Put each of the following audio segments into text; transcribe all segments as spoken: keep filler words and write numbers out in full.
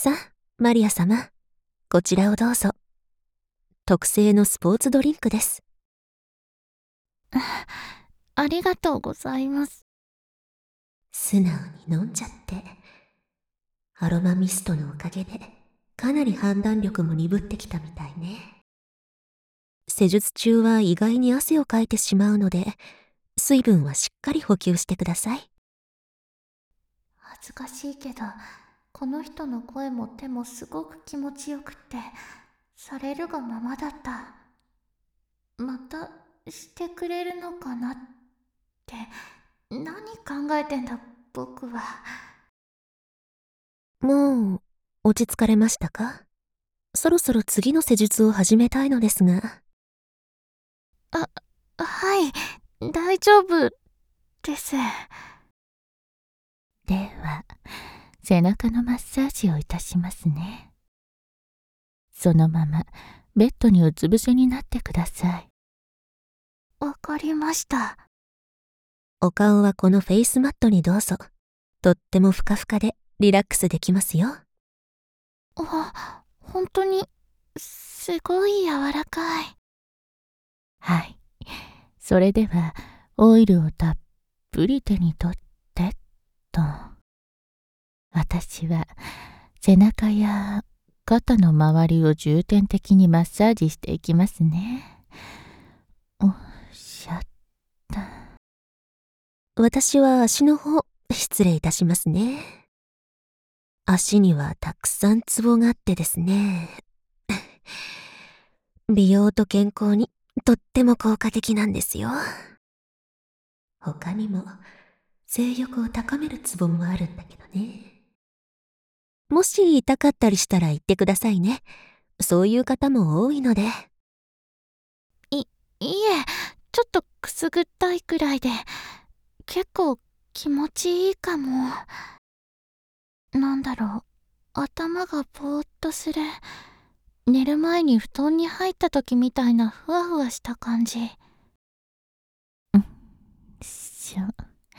さあ、マリア様、こちらをどうぞ。特製のスポーツドリンクです。 ありがとうございます。 素直に飲んじゃって。アロマミストのおかげで、かなり判断力も鈍ってきたみたいね。施術中は意外に汗をかいてしまうので、水分はしっかり補給してください。 恥ずかしいけど、この人の声も手もすごく気持ちよくって、されるがままだった。またしてくれるのかなって、何考えてんだ僕は。 もう、落ち着かれましたか？そろそろ次の施術を始めたいのですが。 あ、はい、大丈夫です。では、背中のマッサージをいたしますね。そのままベッドにうつ伏せになってください。わかりました。 お顔はこのフェイスマットにどうぞ。とってもふかふかでリラックスできますよ。 あ、本当にすごい柔らかい。はい。それではオイルをたっぷり手に取ってと。私は背中や肩の周りを重点的にマッサージしていきますね。おっしゃった。 私は足の方、失礼いたしますね。足にはたくさんツボがあってですね。美容と健康にとっても効果的なんですよ。他にも性欲を高めるツボもあるんだけどね。もし痛かったりしたら言ってくださいね。そういう方も多いので。 い、いえ、ちょっとくすぐったいくらいで、結構気持ちいいかも。なんだろう、頭がぼーっとする。寝る前に布団に入った時みたいなふわふわした感じ。うんしょ。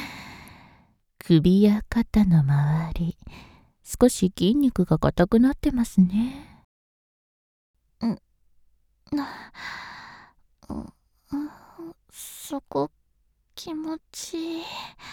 首や肩の周り、少し筋肉が硬くなってますね。んな、う、う、そこ気持ちいい。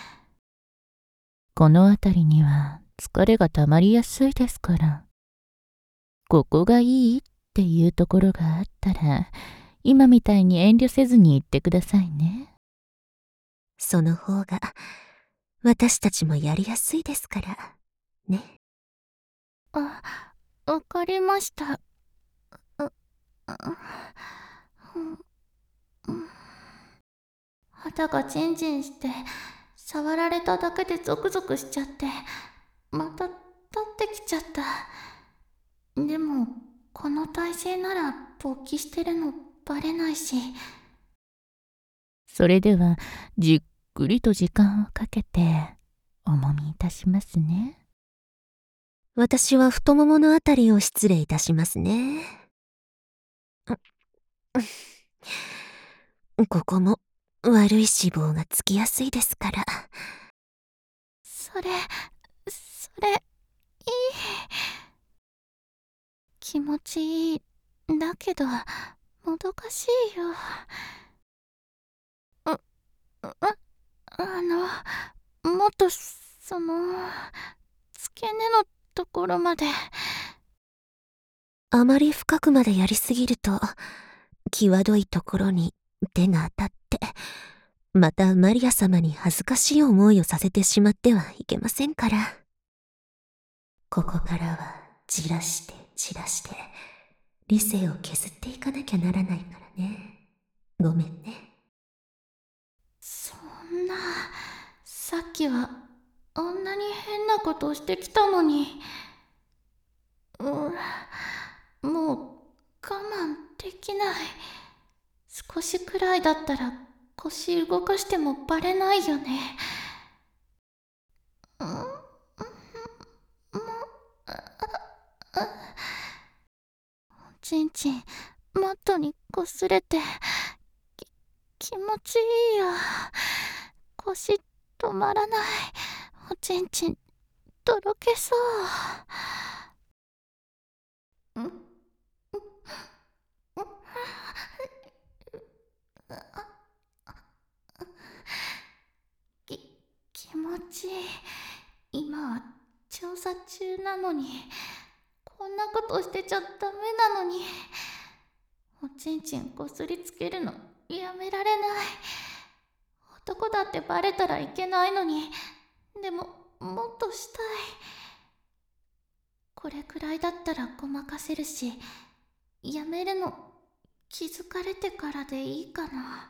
この辺りには疲れがたまりやすいですから。ここがいいっていうところがあったら、今みたいに遠慮せずに言ってくださいね。 その方が私たちもやりやすいですからね。 あ、わかりました。う、うん、肌がジンジンして、触られただけでゾクゾクしちゃって、また立ってきちゃった。でも、この体勢なら勃起してるのバレないし。それでは、じっくりと時間をかけて、お揉みいたしますね。 私は太もものあたりを失礼いたしますね。ここも悪い脂肪がつきやすいですから。 それ、それ、いい。気持ちいい。だけど、もどかしいよ。う、う、あの、もっと、その、付け根のところまで。 あまり深くまでやりすぎると、際どいところに手が当たって、またマリア様に恥ずかしい思いをさせてしまってはいけませんから。ここからはじらしてじらして、理性を削っていかなきゃならないからね。ごめんね。 そんな、さっきは、あんなに変なことをしてきたのに。うん、もう、我慢できない。少しくらいだったら腰動かしてもバレないよね。うん、もう、おちんちんマットにこすれてき気持ちいいよ。腰止まらない。おちんちんとろけそう。 急なのに、こんなことしてちゃダメなのに、おちんちんこすりつけるのやめられない。男だってバレたらいけないのに、でももっとしたい。これくらいだったらごまかせるし、やめるの気づかれてからでいいかな。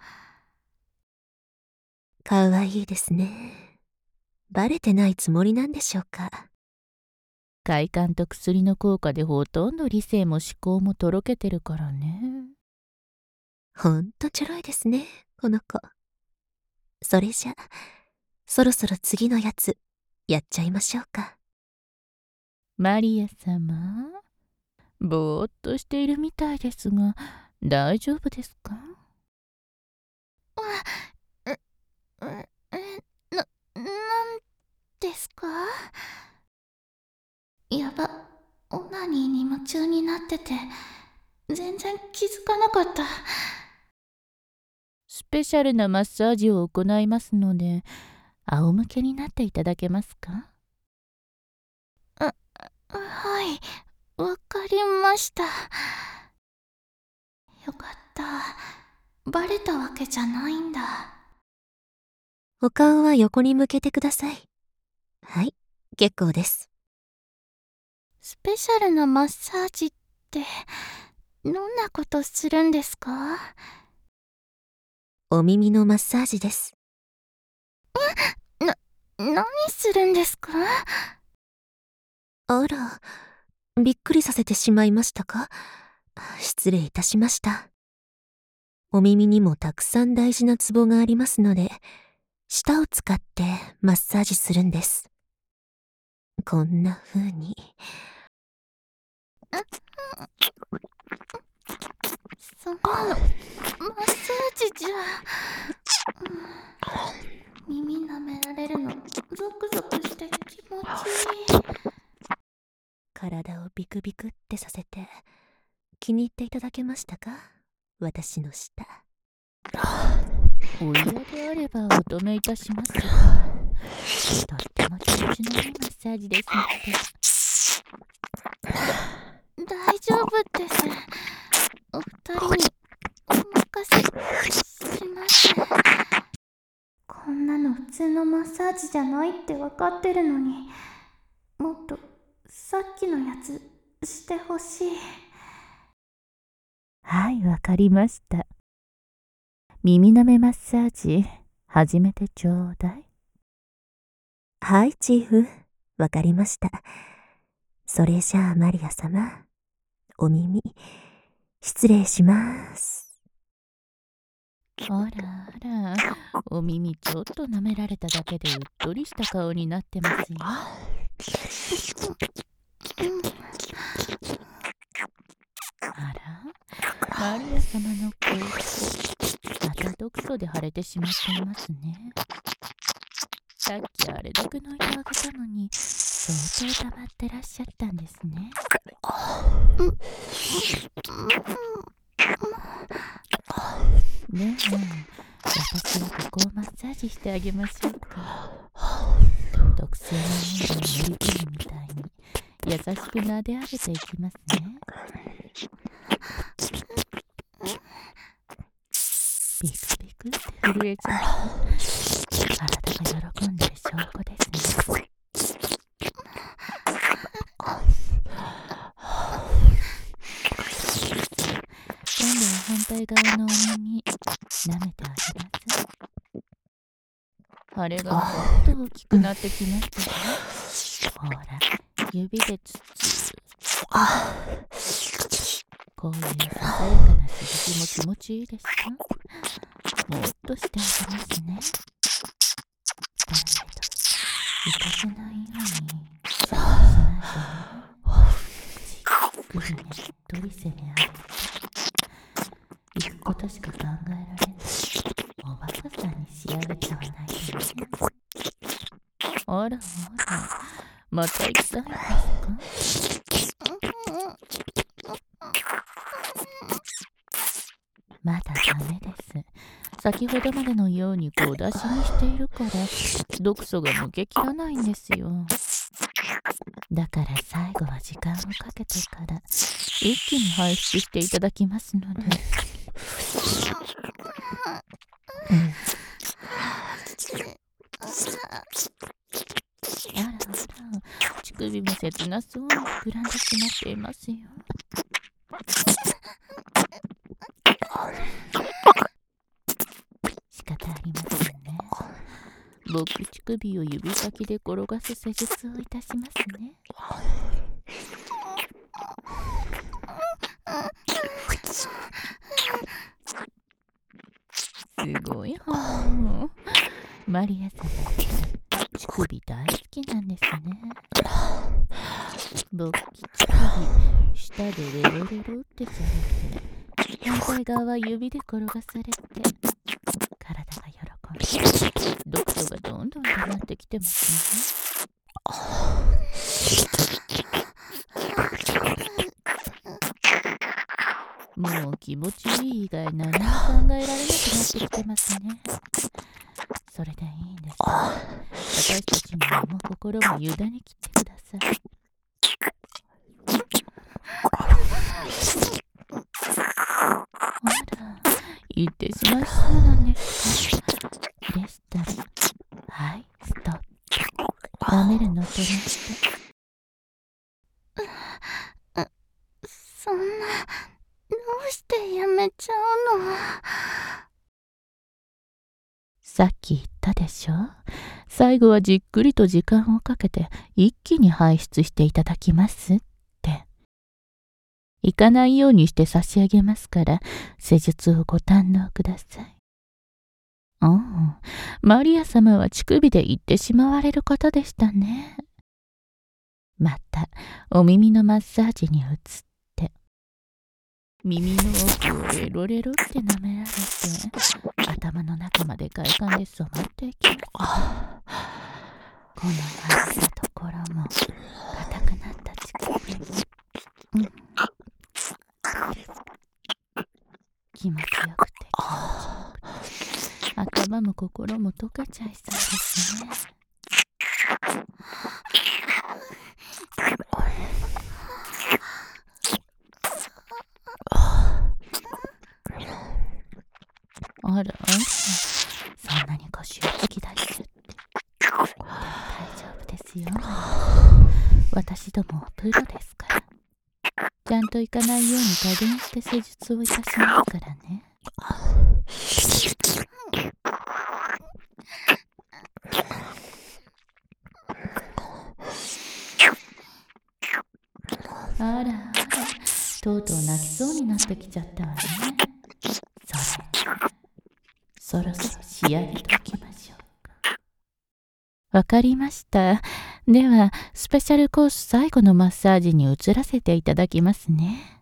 かわいいですね。バレてないつもりなんでしょうか。 快感と薬の効果でほとんど理性も思考もとろけてるからね。 ほんとちょろいですね、この子。それじゃ、そろそろ次のやつ、やっちゃいましょうか。 マリア様、ぼーっとしているみたいですが、大丈夫ですか？ え、え、え、な、なんですか？やば、オナニーに夢中になってて、全然気づかなかった。 スペシャルなマッサージを行いますので、仰向けになっていただけますか？ あ、はい、わかりました。よかった。バレたわけじゃないんだ。 お顔は横に向けてください。はい、結構です。 スペシャルなマッサージって、どんなことするんですか？ お耳のマッサージです。 な、何するんですか？ あら、びっくりさせてしまいましたか？失礼いたしました。お耳にもたくさん大事なツボがありますので、舌を使ってマッサージするんです。こんな風に。 そんなの、マッサージじゃ。うん、耳舐められるの、ゾクゾクして気持ちいい。 体をビクビクってさせて、気に入っていただけましたか？私の舌。 お嫌であればお止めいたしますが、とっても気持ちのいいマッサージですので。 大丈夫です。お二人にお任せします。こんなの普通のマッサージじゃないって分かってるのに、もっとさっきのやつしてほしい。 はい、わかりました。耳舐めマッサージ始めてちょうだい。 はい、チーフ、わかりました。それじゃあマリア様、お耳失礼します。 あらあら、お耳ちょっと舐められただけでうっとりした顔になってますよ。あら、マリア様の口また毒素で腫れてしまっていますね。さっきあれだけ抜いてあげたのに相当溜まってらっしゃったんですね。ねえ、私はここをマッサージしてあげましょうか。特製の温度に乗り込むみたいに優しく撫で上げていきますね。ビクビクって震えちゃう。体が喜んでる証拠ですね。今度は反対側のお耳舐めてあげます。腫れがもっと大きくなってきましたよ。ほら、指でつつこういうささやかな刺激も気持ちいいですか？もっとしてあげますね。だけど、行かせないようにしないとね。じっくりねっとり攻め上げて、行くことしか考えられないおバカさんに仕上げちゃわないとね。あらあら、また行きたいんですか？まだダメです。先ほどまでのように小出しにしているから毒素が抜けきらないんですよ。 だから最後は時間をかけてから一気に排出していただきますので。あらあら、乳首も切なそうに膨らんでしまっていますよ。仕方ありませんね。僕乳首を指先で転がす施術をいたしますね。すごいわ。マリアさん乳首大好きなんですね。僕乳首舌でレロレロってされて、反対側は指で転がされて、体が喜んで毒素がどんどん溜まってきてますね。もう気持ちいい以外何も考えられなくなってきてますね。それでいいんです。私たちにも心も委ねきってください。あら、言ってしまいそうなんですか。でしたら、はい、ストップ。舐めるのとなして。 そんな、どうしてやめちゃうの？ さっき言ったでしょ。最後はじっくりと時間をかけて一気に排出していただきますって。行かないようにして差し上げますから、施術をご堪能ください。おお、マリア様は乳首で言ってしまわれることでしたね。またお耳のマッサージに移って耳の奥をレロレロって舐められて、頭の中まで快感で染まっていきます。この外したところも硬くなった乳首に、うん、気持ちよくて気持ちよくて、頭も心も溶けちゃいそうですね。あらあら、そんなに腰を突き出してって。大丈夫ですよ。私どもはプロですから。ちゃんと行かないように加減して施術をいたしますからね。あらあら、とうとう泣きそうになってきちゃったわね。それ、そろそろ仕上げておきましょうか。わかりました。では、スペシャルコース最後のマッサージに移らせていただきますね。